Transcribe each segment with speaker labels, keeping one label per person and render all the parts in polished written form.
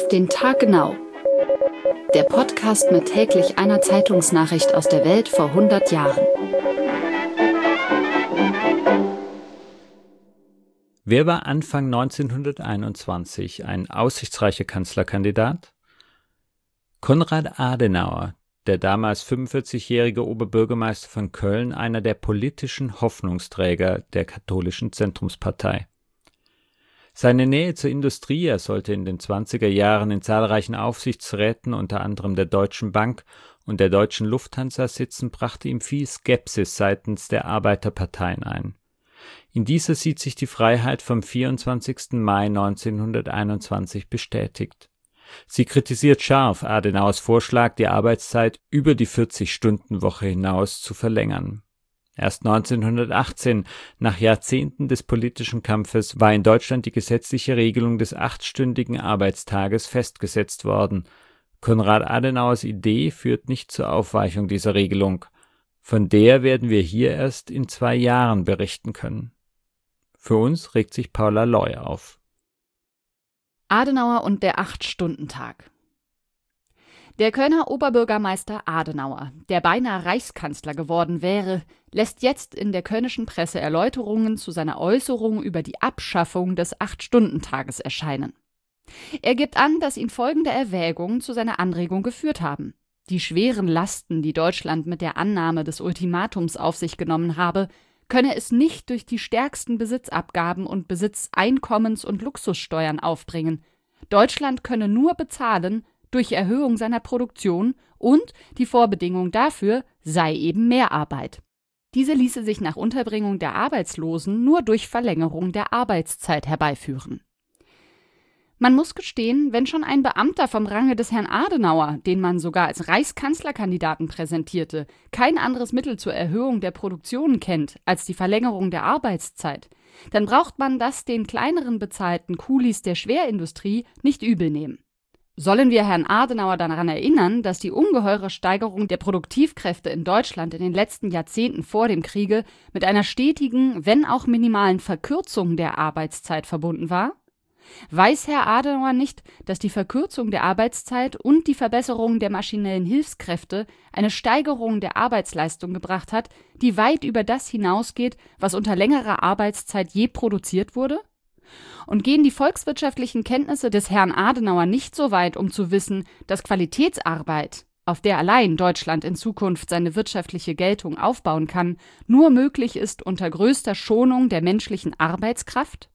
Speaker 1: Auf den Tag genau. Der Podcast mit täglich einer Zeitungsnachricht aus der Welt vor 100 Jahren.
Speaker 2: Wer war Anfang 1921 ein aussichtsreicher Kanzlerkandidat? Konrad Adenauer, der damals 45-jährige Oberbürgermeister von Köln, einer der politischen Hoffnungsträger der katholischen Zentrumspartei. Seine Nähe zur Industrie, er sollte in den 20er Jahren in zahlreichen Aufsichtsräten, unter anderem der Deutschen Bank und der Deutschen Lufthansa sitzen, brachte ihm viel Skepsis seitens der Arbeiterparteien ein. In dieser sieht sich die Freiheit vom 24. Mai 1921 bestätigt. Sie kritisiert scharf Adenauers Vorschlag, die Arbeitszeit über die 40-Stunden-Woche hinaus zu verlängern. Erst 1918, nach Jahrzehnten des politischen Kampfes, war in Deutschland die gesetzliche Regelung des 8-stündigen Arbeitstages festgesetzt worden. Konrad Adenauers Idee führt nicht zur Aufweichung dieser Regelung. Von der werden wir hier erst in 2 Jahren berichten können. Für uns regt sich Paula Loy auf.
Speaker 3: Adenauer und der 8-Stunden-Tag. Der Kölner Oberbürgermeister Adenauer, der beinahe Reichskanzler geworden wäre, lässt jetzt in der kölnischen Presse Erläuterungen zu seiner Äußerung über die Abschaffung des 8-Stunden-Tages erscheinen. Er gibt an, dass ihn folgende Erwägungen zu seiner Anregung geführt haben. Die schweren Lasten, die Deutschland mit der Annahme des Ultimatums auf sich genommen habe, könne es nicht durch die stärksten Besitzabgaben und Besitzeinkommens- und Luxussteuern aufbringen. Deutschland könne nur bezahlen durch Erhöhung seiner Produktion und die Vorbedingung dafür sei eben Mehrarbeit. Diese ließe sich nach Unterbringung der Arbeitslosen nur durch Verlängerung der Arbeitszeit herbeiführen. Man muss gestehen, wenn schon ein Beamter vom Range des Herrn Adenauer, den man sogar als Reichskanzlerkandidaten präsentierte, kein anderes Mittel zur Erhöhung der Produktion kennt als die Verlängerung der Arbeitszeit, dann braucht man das den kleineren bezahlten Kulis der Schwerindustrie nicht übel nehmen. Sollen wir Herrn Adenauer daran erinnern, dass die ungeheure Steigerung der Produktivkräfte in Deutschland in den letzten Jahrzehnten vor dem Kriege mit einer stetigen, wenn auch minimalen Verkürzung der Arbeitszeit verbunden war? Weiß Herr Adenauer nicht, dass die Verkürzung der Arbeitszeit und die Verbesserung der maschinellen Hilfskräfte eine Steigerung der Arbeitsleistung gebracht hat, die weit über das hinausgeht, was unter längerer Arbeitszeit je produziert wurde? Und gehen die volkswirtschaftlichen Kenntnisse des Herrn Adenauer nicht so weit, um zu wissen, dass Qualitätsarbeit, auf der allein Deutschland in Zukunft seine wirtschaftliche Geltung aufbauen kann, nur möglich ist unter größter Schonung der menschlichen Arbeitskraft?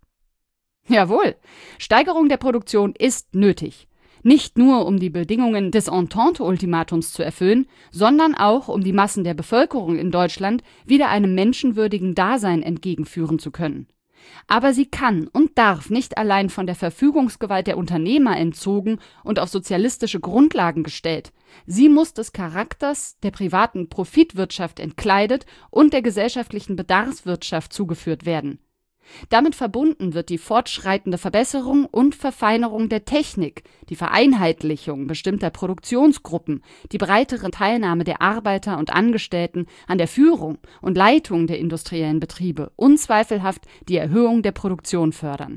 Speaker 3: Jawohl, Steigerung der Produktion ist nötig. Nicht nur, um die Bedingungen des Entente-Ultimatums zu erfüllen, sondern auch, um die Massen der Bevölkerung in Deutschland wieder einem menschenwürdigen Dasein entgegenführen zu können. Aber sie kann und darf nicht allein von der Verfügungsgewalt der Unternehmer entzogen und auf sozialistische Grundlagen gestellt. Sie muss des Charakters der privaten Profitwirtschaft entkleidet und der gesellschaftlichen Bedarfswirtschaft zugeführt werden. Damit verbunden wird die fortschreitende Verbesserung und Verfeinerung der Technik, die Vereinheitlichung bestimmter Produktionsgruppen, die breitere Teilnahme der Arbeiter und Angestellten an der Führung und Leitung der industriellen Betriebe und zweifelhaft die Erhöhung der Produktion fördern.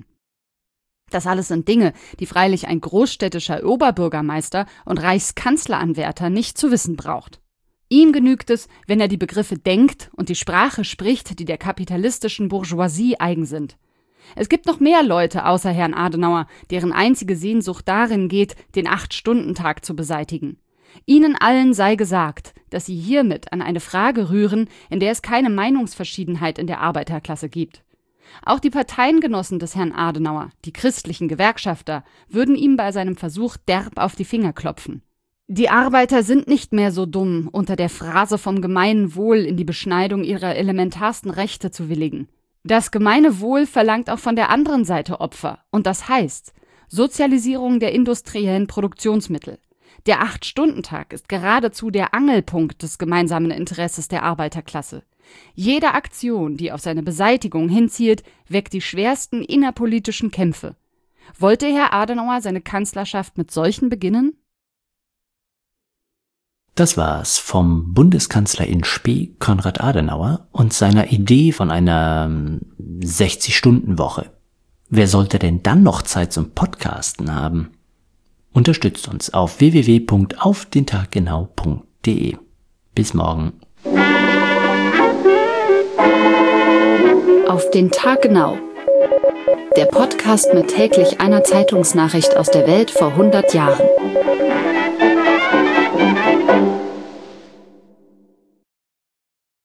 Speaker 3: Das alles sind Dinge, die freilich ein großstädtischer Oberbürgermeister und Reichskanzleranwärter nicht zu wissen braucht. Ihm genügt es, wenn er die Begriffe denkt und die Sprache spricht, die der kapitalistischen Bourgeoisie eigen sind. Es gibt noch mehr Leute außer Herrn Adenauer, deren einzige Sehnsucht darin geht, den 8-Stunden-Tag zu beseitigen. Ihnen allen sei gesagt, dass sie hiermit an eine Frage rühren, in der es keine Meinungsverschiedenheit in der Arbeiterklasse gibt. Auch die Parteiengenossen des Herrn Adenauer, die christlichen Gewerkschafter, würden ihm bei seinem Versuch derb auf die Finger klopfen. Die Arbeiter sind nicht mehr so dumm, unter der Phrase vom gemeinen Wohl in die Beschneidung ihrer elementarsten Rechte zu willigen. Das gemeine Wohl verlangt auch von der anderen Seite Opfer, und das heißt Sozialisierung der industriellen Produktionsmittel. Der 8-Stunden-Tag ist geradezu der Angelpunkt des gemeinsamen Interesses der Arbeiterklasse. Jede Aktion, die auf seine Beseitigung hinzielt, weckt die schwersten innerpolitischen Kämpfe. Wollte Herr Adenauer seine Kanzlerschaft mit solchen beginnen?
Speaker 4: Das war's vom Bundeskanzler in Spee, Konrad Adenauer, und seiner Idee von einer 60-Stunden-Woche. Wer sollte denn dann noch Zeit zum Podcasten haben? Unterstützt uns auf www.aufdentaggenau.de. Bis morgen.
Speaker 1: Auf den Tag genau. Der Podcast mit täglich einer Zeitungsnachricht aus der Welt vor 100 Jahren.